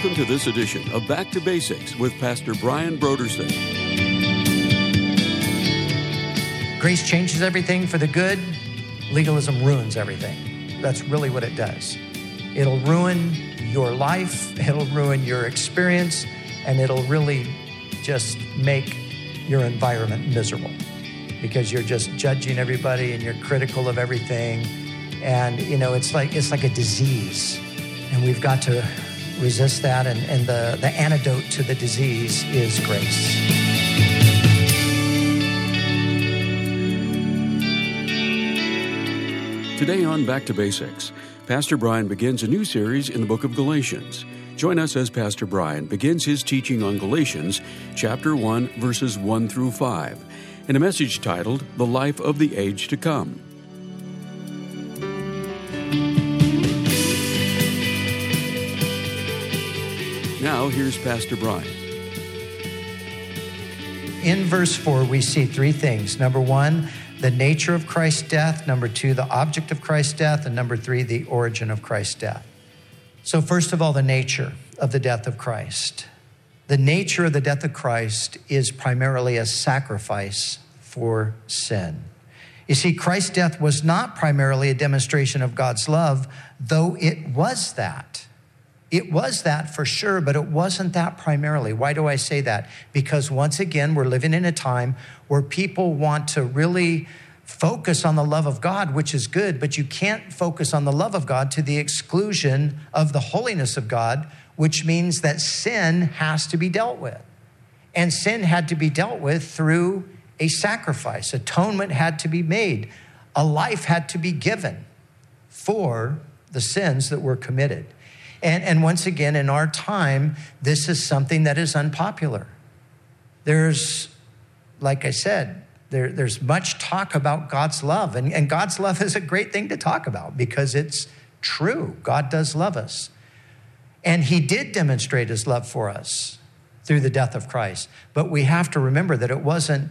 Welcome to this edition of Back to Basics with Pastor Brian Brodersen. Grace changes everything for the good. Legalism ruins everything. That's really what it does. It'll ruin your life, it'll ruin your experience, and it'll really just make your environment miserable because you're just judging everybody and you're critical of everything. And, it's like a disease. And we've got to resist that. And the antidote to the disease is grace. Today on Back to Basics, Pastor Brian begins a new series in the book of Galatians. Join us as Pastor Brian begins his teaching on Galatians, chapter 1, verses 1 through 5, in a message titled, The Life of the Age to Come. Now, here's Pastor Brian. In verse 4, we see three things. Number 1, the nature of Christ's death. Number 2, the object of Christ's death. And number 3, the origin of Christ's death. So first of all, the nature of the death of Christ. The nature of the death of Christ is primarily a sacrifice for sin. You see, Christ's death was not primarily a demonstration of God's love, though it was that. It was that for sure, but it wasn't that primarily. Why do I say that? Because once again, we're living in a time where people want to really focus on the love of God, which is good, but you can't focus on the love of God to the exclusion of the holiness of God, which means that sin has to be dealt with. And sin had to be dealt with through a sacrifice. Atonement had to be made. A life had to be given for the sins that were committed. And once again, in our time, this is something that is unpopular. There's, like I said, there's much talk about God's love. And God's love is a great thing to talk about because it's true. God does love us. And he did demonstrate his love for us through the death of Christ. But we have to remember that it wasn't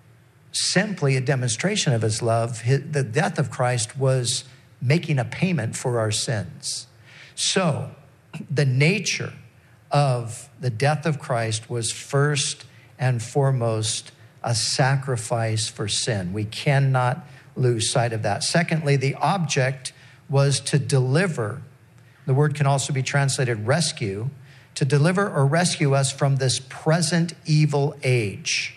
simply a demonstration of his love. The death of Christ was making a payment for our sins. So, the nature of the death of Christ was first and foremost a sacrifice for sin. We cannot lose sight of that. Secondly, the object was to deliver. The word can also be translated rescue, to deliver or rescue us from this present evil age.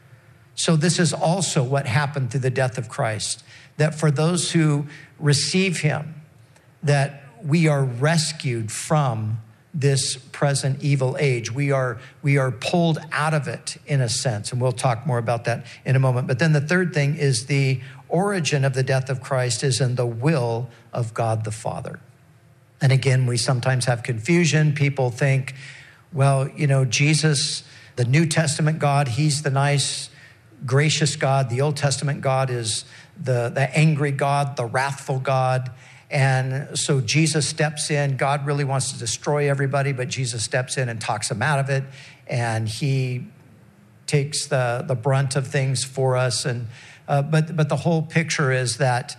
So this is also what happened through the death of Christ, that for those who receive him, that we are rescued from this present evil age. We are pulled out of it in a sense, and we'll talk more about that in a moment. But then the third thing is the origin of the death of Christ is in the will of God the Father. And again, we sometimes have confusion. People think, well, Jesus, the New Testament God, he's the nice, gracious God. The Old Testament God is the angry God, the wrathful God. And so Jesus steps in. God really wants to destroy everybody, but Jesus steps in and talks them out of it. And he takes the brunt of things for us. And but the whole picture is that,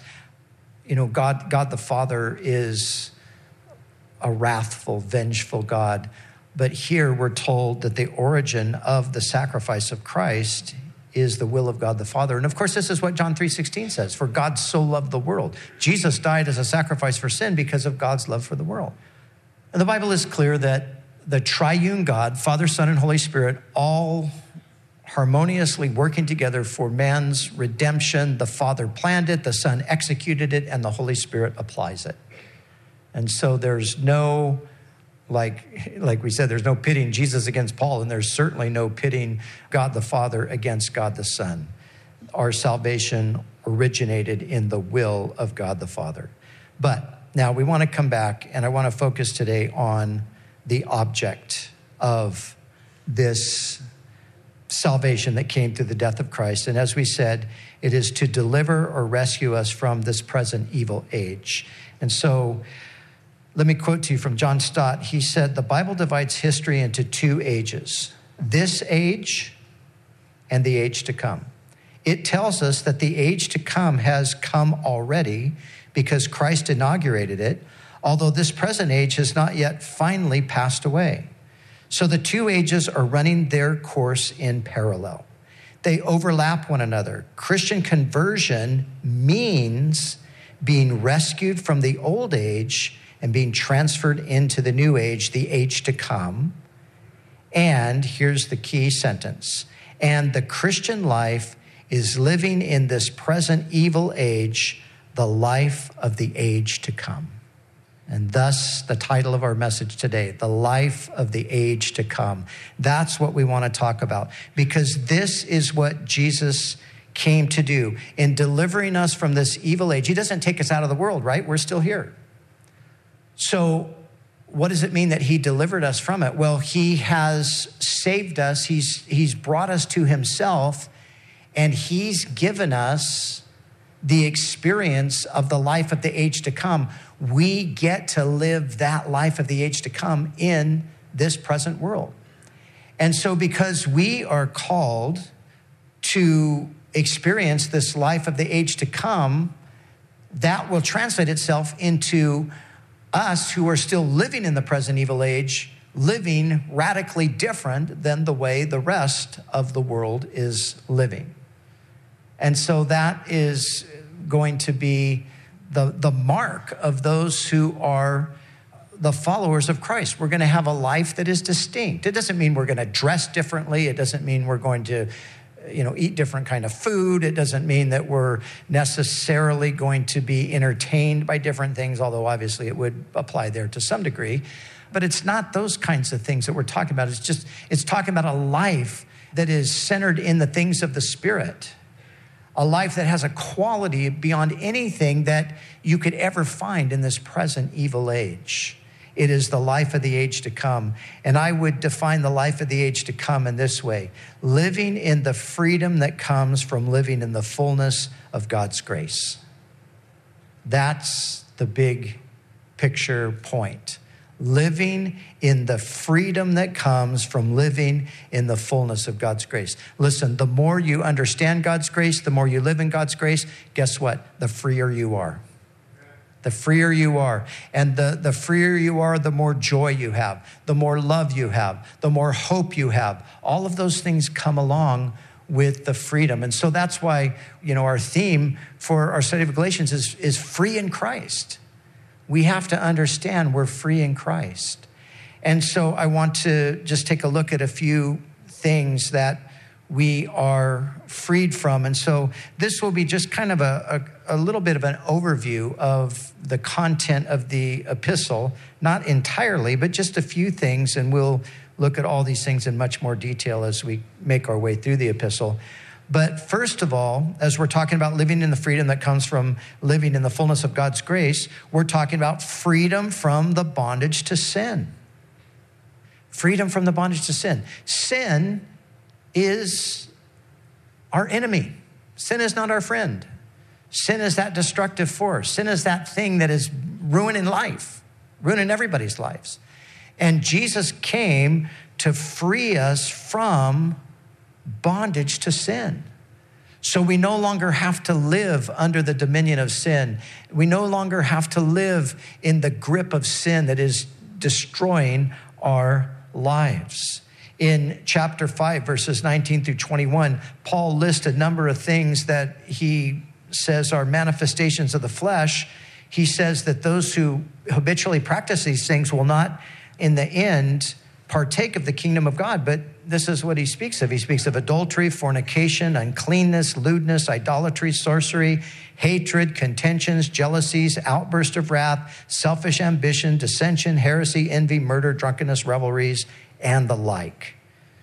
God the Father is a wrathful, vengeful God. But here we're told that the origin of the sacrifice of Christ is the will of God the Father. And of course, this is what John 3:16 says, for God so loved the world. Jesus died as a sacrifice for sin because of God's love for the world. And the Bible is clear that the triune God, Father, Son, and Holy Spirit, all harmoniously working together for man's redemption. The Father planned it, the Son executed it, and the Holy Spirit applies it. And so there's no, like we said, there's no pitting Jesus against Paul, and there's certainly no pitting God the Father against God the Son. Our salvation originated in the will of God the Father. But now we want to come back, and I want to focus today on the object of this salvation that came through the death of Christ. And as we said, it is to deliver or rescue us from this present evil age. And so let me quote to you from John Stott. He said, the Bible divides history into two ages, this age and the age to come. It tells us that the age to come has come already because Christ inaugurated it. although this present age has not yet finally passed away. So the two ages are running their course in parallel. They overlap one another. Christian conversion means being rescued from the old age and being transferred into the new age, the age to come. And here's the key sentence. And the Christian life is living in this present evil age, the life of the age to come. And thus the title of our message today, the life of the age to come. That's what we want to talk about, because this is what Jesus came to do in delivering us from this evil age. He doesn't take us out of the world, right? We're still here. So what does it mean that he delivered us from it? Well, he has saved us. He's brought us to himself, and he's given us the experience of the life of the age to come. We get to live that life of the age to come in this present world. And so because we are called to experience this life of the age to come, that will translate itself into us who are still living in the present evil age, living radically different than the way the rest of the world is living. And so that is going to be the mark of those who are the followers of Christ. We're going to have a life that is distinct. It doesn't mean we're going to dress differently. It doesn't mean we're going to, eat different kind of food. It doesn't mean that we're necessarily going to be entertained by different things, although obviously it would apply there to some degree. But it's not those kinds of things that we're talking about. It's talking about a life that is centered in the things of the Spirit. A life that has a quality beyond anything that you could ever find in this present evil age. It is the life of the age to come. And I would define the life of the age to come in this way: living in the freedom that comes from living in the fullness of God's grace. That's the big picture point. Living in the freedom that comes from living in the fullness of God's grace. Listen, the more you understand God's grace, the more you live in God's grace, guess what? The freer you are. The freer you are. And the freer you are, the more joy you have, the more love you have, the more hope you have. All of those things come along with the freedom. And so that's why, our theme for our study of Galatians is free in Christ. We have to understand we're free in Christ. And so I want to just take a look at a few things that we are freed from. And so this will be just kind of a little bit of an overview of the content of the epistle, not entirely, but just a few things. And we'll look at all these things in much more detail as we make our way through the epistle. But first of all, as we're talking about living in the freedom that comes from living in the fullness of God's grace, we're talking about freedom from the bondage to sin. Freedom from the bondage to sin. Sin is our enemy. Sin is not our friend. Sin is that destructive force. Sin is that thing that is ruining life, ruining everybody's lives. And Jesus came to free us from bondage to sin. So we no longer have to live under the dominion of sin. We no longer have to live in the grip of sin that is destroying our lives. In chapter 5, verses 19 through 21, Paul lists a number of things that he says are manifestations of the flesh. He says that those who habitually practice these things will not, in the end, partake of the kingdom of God. But this is what he speaks of. He speaks of adultery, fornication, uncleanness, lewdness, idolatry, sorcery, hatred, contentions, jealousies, outburst of wrath, selfish ambition, dissension, heresy, envy, murder, drunkenness, revelries, and the like.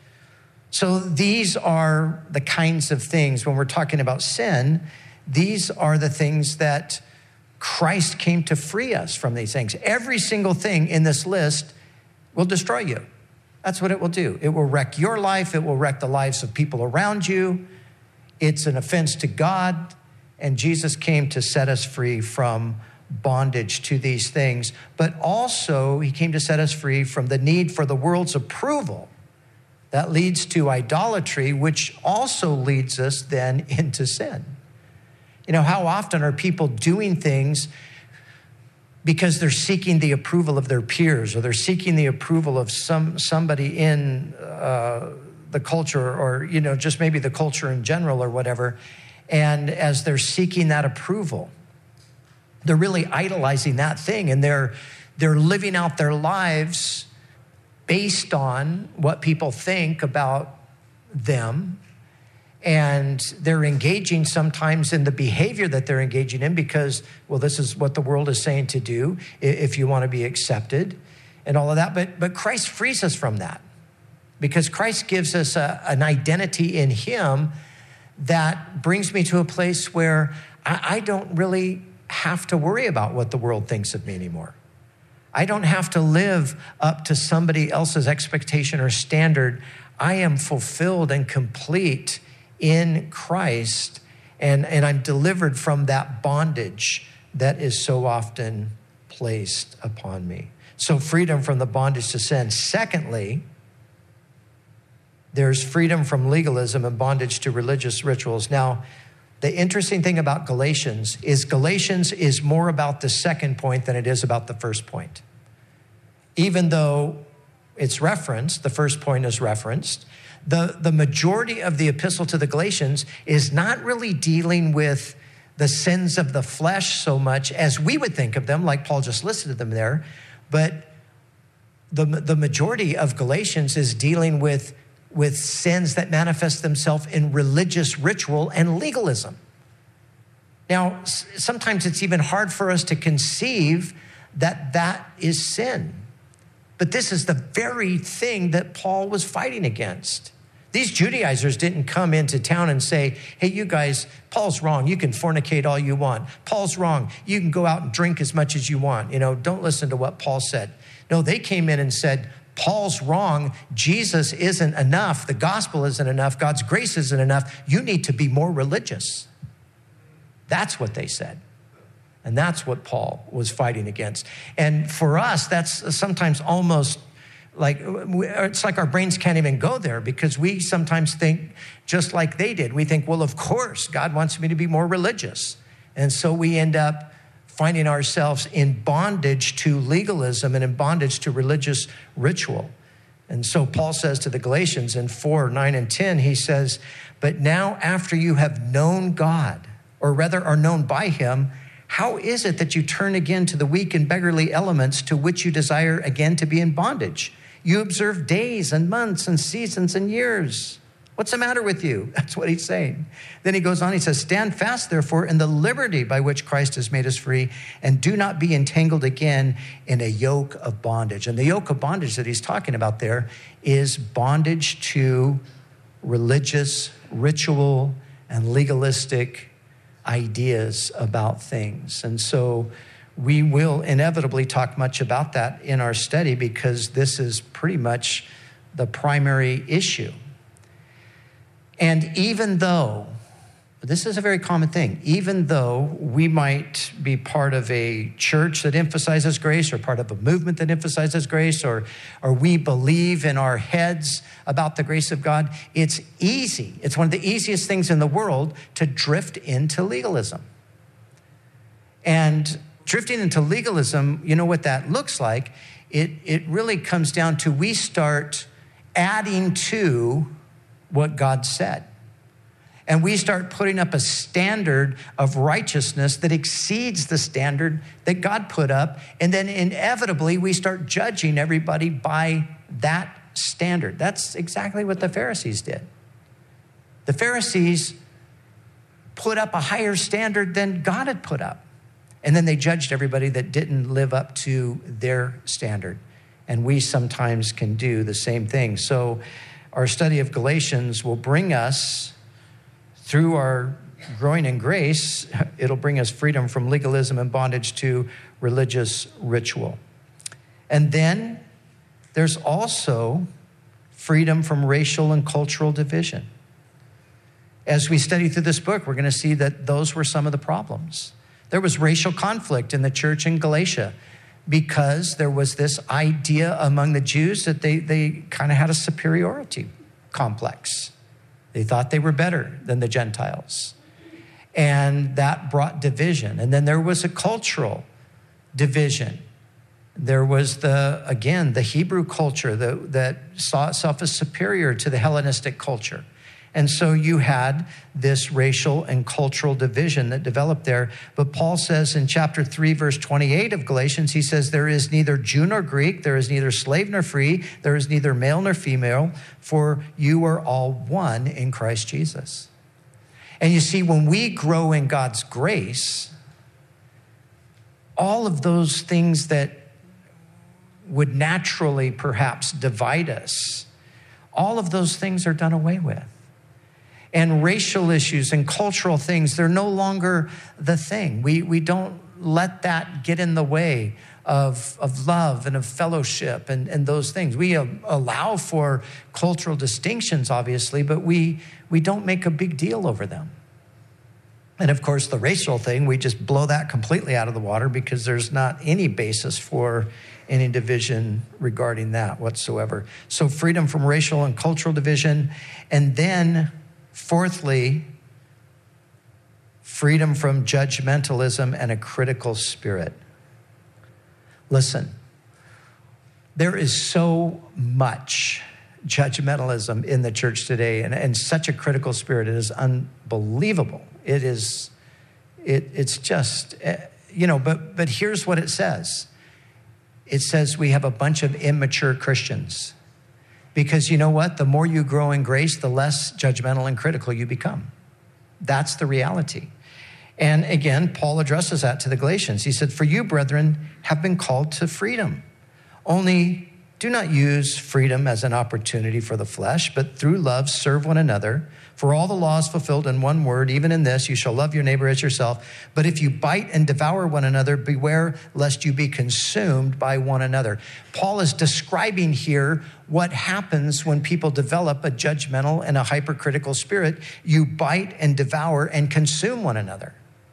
So these are the kinds of things, when we're talking about sin, these are the things that Christ came to free us from these things. Every single thing in this list will destroy you. That's what it will do. It will wreck your life. It will wreck the lives of people around you. It's an offense to God. And Jesus came to set us free from bondage to these things. But also, he came to set us free from the need for the world's approval. That leads to idolatry, which also leads us then into sin. How often are people doing things because they're seeking the approval of their peers, or they're seeking the approval of somebody in the culture, or, just maybe the culture in general or whatever. And as they're seeking that approval, they're really idolizing that thing, and they're living out their lives based on what people think about them. And they're engaging sometimes in the behavior that they're engaging in because, well, this is what the world is saying to do if you want to be accepted and all of that. But Christ frees us from that, because Christ gives us an identity in him that brings me to a place where I don't really have to worry about what the world thinks of me anymore. I don't have to live up to somebody else's expectation or standard. I am fulfilled and complete in Christ, and I'm delivered from that bondage that is so often placed upon me. So freedom from the bondage to sin. Secondly, there's freedom from legalism and bondage to religious rituals. Now, the interesting thing about Galatians is more about the second point than it is about the first point. Even though it's referenced, the first point is referenced, the majority of the epistle to the Galatians is not really dealing with the sins of the flesh so much as we would think of them, like Paul just listed them there, but the majority of Galatians is dealing with sins that manifest themselves in religious ritual and legalism. Now, sometimes it's even hard for us to conceive that is sin. But this is the very thing that Paul was fighting against. These Judaizers didn't come into town and say, hey, you guys, Paul's wrong. You can fornicate all you want. Paul's wrong. You can go out and drink as much as you want. Don't listen to what Paul said. No, they came in and said, Paul's wrong. Jesus isn't enough. The gospel isn't enough. God's grace isn't enough. You need to be more religious. That's what they said. And that's what Paul was fighting against. And for us, that's sometimes almost like, it's like our brains can't even go there, because we sometimes think just like they did. We think, well, of course, God wants me to be more religious. And so we end up finding ourselves in bondage to legalism and in bondage to religious ritual. And so Paul says to the Galatians in 4, 9, and 10, he says, but now after you have known God, or rather are known by him, how is it that you turn again to the weak and beggarly elements to which you desire again to be in bondage? You observe days and months and seasons and years. What's the matter with you? That's what he's saying. Then he goes on, he says, stand fast, therefore, in the liberty by which Christ has made us free, and do not be entangled again in a yoke of bondage. And the yoke of bondage that he's talking about there is bondage to religious, ritual, and legalistic ideas about things. And so we will inevitably talk much about that in our study, because this is pretty much the primary issue. And even though, this is a very common thing, even though we might be part of a church that emphasizes grace, or part of a movement that emphasizes grace, or we believe in our heads about the grace of God, it's easy. It's one of the easiest things in the world to drift into legalism. And drifting into legalism, you know what that looks like? It really comes down to, we start adding to what God said. And we start putting up a standard of righteousness that exceeds the standard that God put up. And then inevitably, we start judging everybody by that standard. That's exactly what the Pharisees did. The Pharisees put up a higher standard than God had put up. And then they judged everybody that didn't live up to their standard. And we sometimes can do the same thing. So our study of Galatians will bring us, through our growing in grace, it'll bring us freedom from legalism and bondage to religious ritual. And then there's also freedom from racial and cultural division. As we study through this book, we're going to see that those were some of the problems. There was racial conflict in the church in Galatia, because there was this idea among the Jews that they kind of had a superiority complex. They thought they were better than the Gentiles. And that brought division. And then there was a cultural division. There was the Hebrew culture that saw itself as superior to the Hellenistic culture. And so you had this racial and cultural division that developed there. But Paul says in chapter 3, verse 28 of Galatians, he says, there is neither Jew nor Greek, there is neither slave nor free, there is neither male nor female, for you are all one in Christ Jesus. And you see, when we grow in God's grace, all of those things that would naturally perhaps divide us, all of those things are done away with. And racial issues and cultural things, they're no longer the thing. We don't let that get in the way of love and of fellowship and those things. We allow for cultural distinctions, obviously, but we don't make a big deal over them. And of course, the racial thing, we just blow that completely out of the water because there's not any basis for any division regarding that whatsoever. So freedom from racial and cultural division. And then fourthly, freedom from judgmentalism and a critical spirit. Listen, there is so much judgmentalism in the church today and such a critical spirit. It is unbelievable. It's just, but here's what it says. It says we have a bunch of immature Christians. Because you know what? The more you grow in grace, the less judgmental and critical you become. That's the reality. And again, Paul addresses that to the Galatians. He said, for you, brethren, have been called to freedom. Only do not use freedom as an opportunity for the flesh, but through love serve one another. For all the law is fulfilled in one word, even in this, you shall love your neighbor as yourself. But if you bite and devour one another, beware lest you be consumed by one another. Paul is describing here what happens when people develop a judgmental and a hypercritical spirit. You bite and devour and consume one another.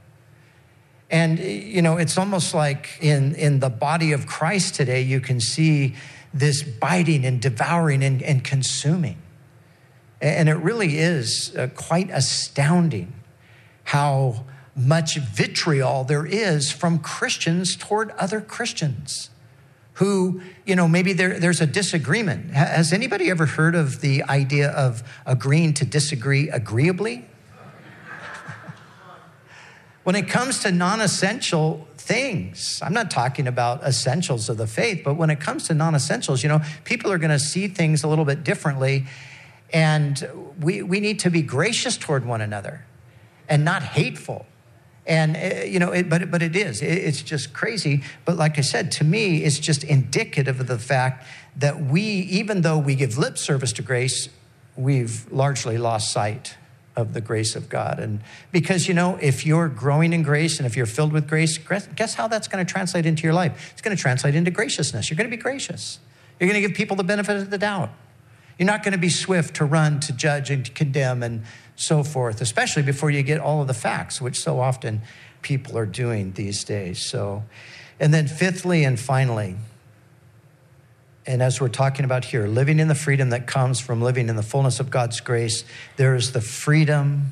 And, it's almost like in the body of Christ today, you can see this biting and devouring and consuming. And it really is quite astounding how much vitriol there is from Christians toward other Christians who, maybe there's a disagreement. Has anybody ever heard of the idea of agreeing to disagree agreeably? When it comes to non-essential things, I'm not talking about essentials of the faith, but when it comes to non-essentials, people are going to see things a little bit differently. And we need to be gracious toward one another and not hateful. And, but it is. It's just crazy. But like I said, to me, it's just indicative of the fact that even though we give lip service to grace, we've largely lost sight of the grace of God. And because, if you're growing in grace and if you're filled with grace, guess how that's going to translate into your life? It's going to translate into graciousness. You're going to be gracious. You're going to give people the benefit of the doubt. You're not going to be swift to run, to judge, and to condemn, and so forth, especially before you get all of the facts, which so often people are doing these days. And then fifthly and finally, and as we're talking about here, living in the freedom that comes from living in the fullness of God's grace, there is the freedom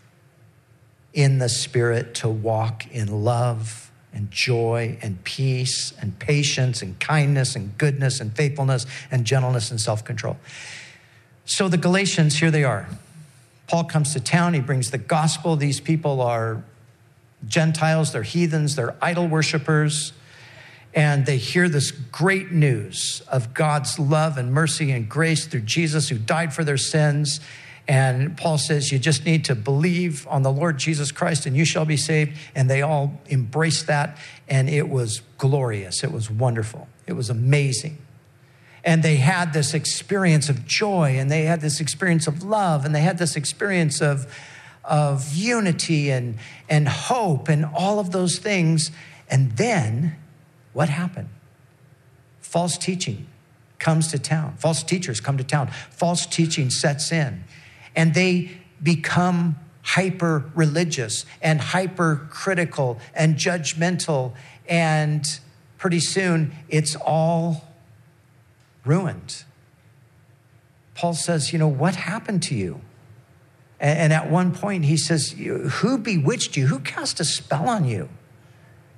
in the Spirit to walk in love and joy and peace and patience and kindness and goodness and faithfulness and gentleness and self-control. So the Galatians, here they are. Paul comes to town. He brings the gospel. These people are Gentiles. They're heathens. They're idol worshipers. And they hear this great news of God's love and mercy and grace through Jesus who died for their sins. And Paul says, you just need to believe on the Lord Jesus Christ and you shall be saved. And they all embraced that. And it was glorious. It was wonderful. It was amazing. And they had this experience of joy, and they had this experience of love, and they had this experience of unity and hope and all of those things. And then what happened? False teaching comes to town. False teachers come to town. False teaching sets in. And they become hyper-religious and hyper-critical and judgmental. And pretty soon, it's all ruined. Paul says, what happened to you? And at one point, he says, who bewitched you? Who cast a spell on you?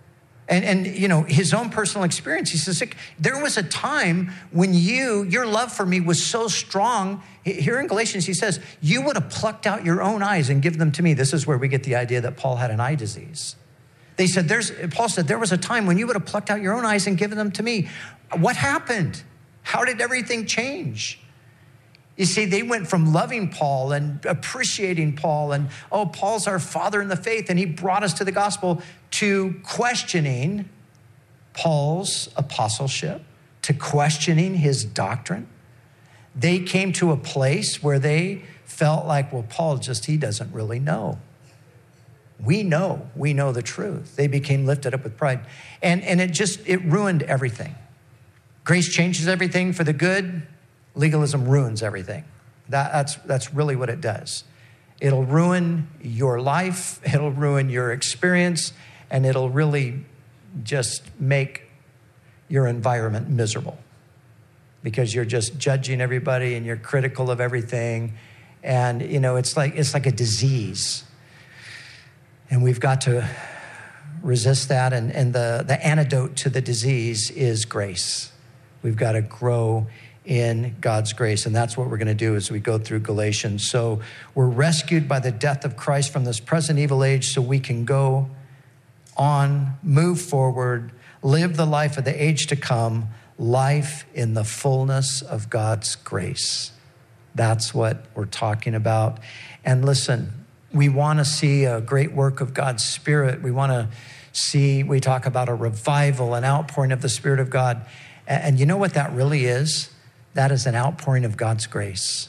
And his own personal experience, he says, there was a time when your love for me was so strong. Here in Galatians, he says, you would have plucked out your own eyes and given them to me. This is where we get the idea that Paul had an eye disease. Paul said, there was a time when you would have plucked out your own eyes and given them to me. What happened? How did everything change? You see, they went from loving Paul and appreciating Paul and, Paul's our father in the faith, and he brought us to the gospel, to questioning Paul's apostleship, to questioning his doctrine. They came to a place where they felt like, Paul he doesn't really know. We know the truth. They became lifted up with pride. And it ruined everything. Grace changes everything for the good. Legalism ruins everything. That's really what it does. It'll ruin your life, it'll ruin your experience, and it'll really just make your environment miserable because you're just judging everybody and you're critical of everything. And, it's like a disease. And we've got to resist that. And the antidote to the disease is grace. We've got to grow in God's grace. And that's what we're going to do as we go through Galatians. So we're rescued by the death of Christ from this present evil age so we can go on, move forward, live the life of the age to come, life in the fullness of God's grace. That's what we're talking about. And listen, we want to see a great work of God's Spirit. We talk about a revival, an outpouring of the Spirit of God. And you know what that really is? That is an outpouring of God's grace.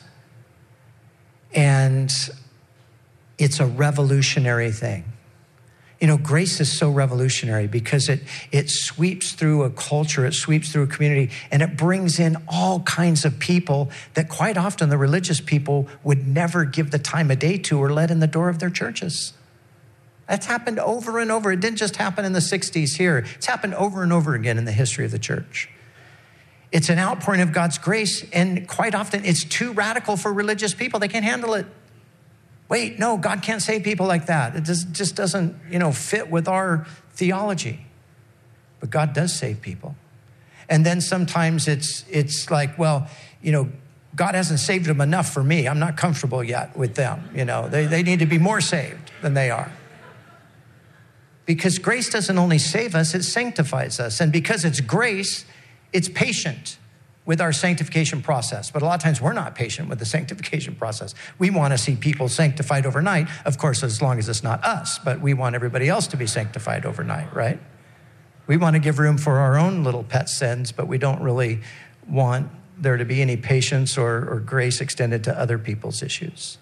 And it's a revolutionary thing. Grace is so revolutionary because it sweeps through a culture, it sweeps through a community, and it brings in all kinds of people that quite often the religious people would never give the time of day to or let in the door of their churches. That's happened over and over. It didn't just happen in the 60s here. It's happened over and over again in the history of the church. It's an outpouring of God's grace, and quite often it's too radical for religious people. They can't handle it. Wait, no, God can't save people like that. It just doesn't, fit with our theology. But God does save people. And then sometimes it's like, God hasn't saved them enough for me. I'm not comfortable yet with them. They need to be more saved than they are. Because grace doesn't only save us, it sanctifies us. And because it's grace, it's patient with our sanctification process. But a lot of times we're not patient with the sanctification process. We want to see people sanctified overnight, of course, as long as it's not us, but we want everybody else to be sanctified overnight, right? We want to give room for our own little pet sins, but we don't really want there to be any patience or grace extended to other people's issues.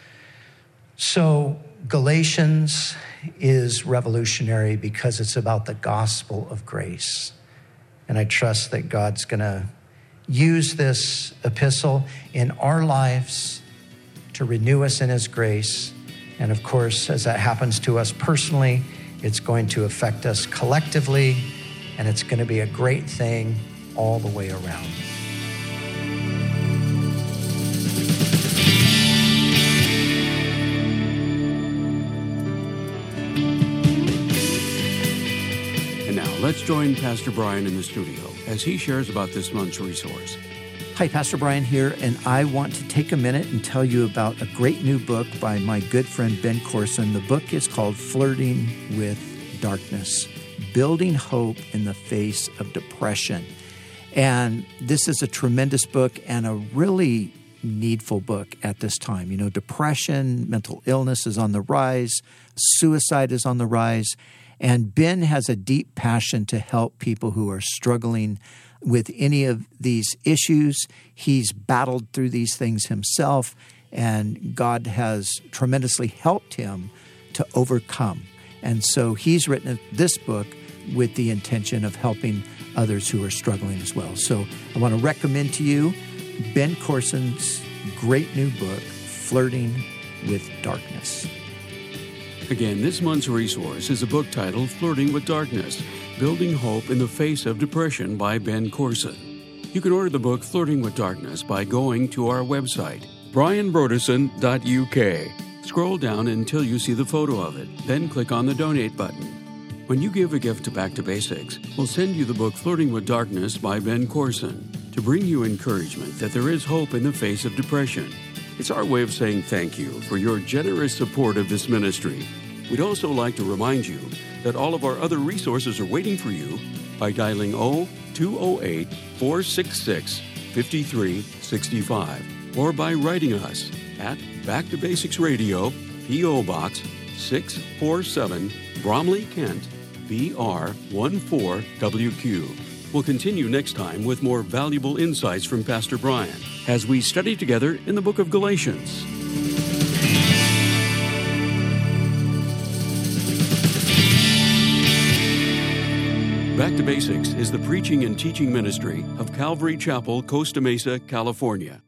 So Galatians is revolutionary because it's about the gospel of grace. And I trust that God's going to use this epistle in our lives to renew us in his grace. And of course, as that happens to us personally, it's going to affect us collectively, and it's going to be a great thing all the way around. Let's join Pastor Brian in the studio as he shares about this month's resource. Hi, Pastor Brian here, and I want to take a minute and tell you about a great new book by my good friend Ben Corson. The book is called Flirting with Darkness, Building Hope in the Face of Depression. And this is a tremendous book and a really needful book at this time. Depression, mental illness is on the rise, suicide is on the rise. And Ben has a deep passion to help people who are struggling with any of these issues. He's battled through these things himself, and God has tremendously helped him to overcome. And so he's written this book with the intention of helping others who are struggling as well. So I want to recommend to you Ben Corson's great new book, Flirting with Darkness. Again, this month's resource is a book titled Flirting with Darkness, Building Hope in the Face of Depression by Ben Corson. You can order the book Flirting with Darkness by going to our website, brianbrodesson.uk. Scroll down until you see the photo of it, then click on the donate button. When you give a gift to Back to Basics, we'll send you the book Flirting with Darkness by Ben Corson to bring you encouragement that there is hope in the face of depression. It's our way of saying thank you for your generous support of this ministry. We'd also like to remind you that all of our other resources are waiting for you by dialing 0208-466-5365 or by writing us at Back to Basics Radio, P.O. Box 647, Bromley, Kent, BR 14WQ. We'll continue next time with more valuable insights from Pastor Brian as we study together in the book of Galatians. Back to Basics is the preaching and teaching ministry of Calvary Chapel, Costa Mesa, California.